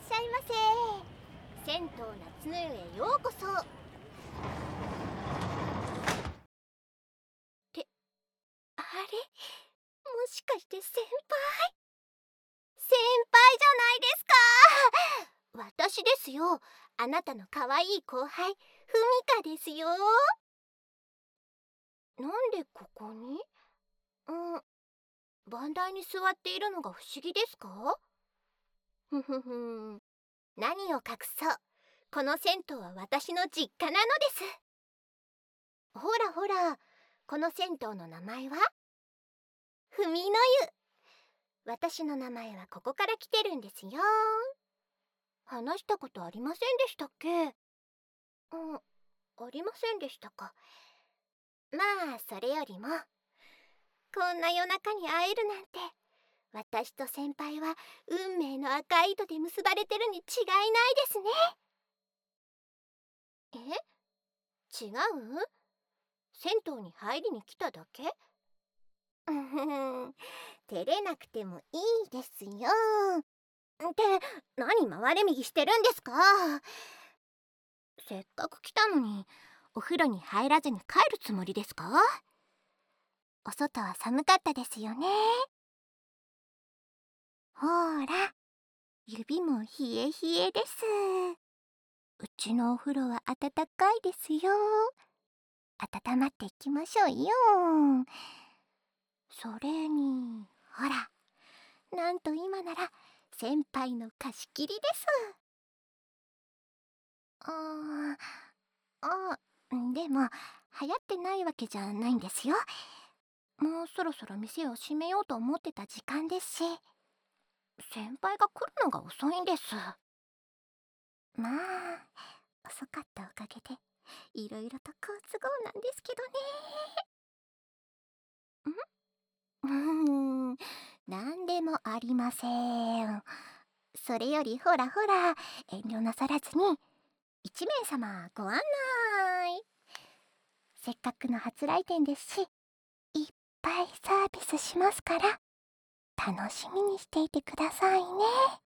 しゃいませ。銭湯夏の湯へようこそ。ってあれ、もしかして先輩じゃないですか。私ですよ、あなたの可愛い後輩ふみかですよ。なんでここに番台に座っているのが不思議ですか？ふふふん、何を隠そう、この銭湯は私の実家なのです。ほらほら、この銭湯の名前はふみの湯。私の名前はここから来てるんですよ。話したことありませんでしたっけ？ありませんでしたか。まあそれよりも、こんな夜中に会えるなんて、私と先輩は運命の赤い糸で結ばれてるに違いないですね。違う？銭湯に入りに来ただけ？照れなくてもいいですよ。って何回れ右してるんですか？せっかく来たのにお風呂に入らずに帰るつもりですか？お外は寒かったですよね。ほーら、指も冷え冷えです。うちのお風呂は暖かいですよ。温まっていきましょうよ。それにほら、なんと今なら先輩の貸し切りです。あでも流行ってないわけじゃないんですよ。もうそろそろ店を閉めようと思ってた時間ですし、先輩が来るのが遅いんです。まあ遅かったおかげでいろいろと好都合なんですけどね。なんでもありません。それよりほらほら、遠慮なさらずに1名様ご案内。せっかくの初来店ですし、いっぱいサービスしますから楽しみにしていてくださいね。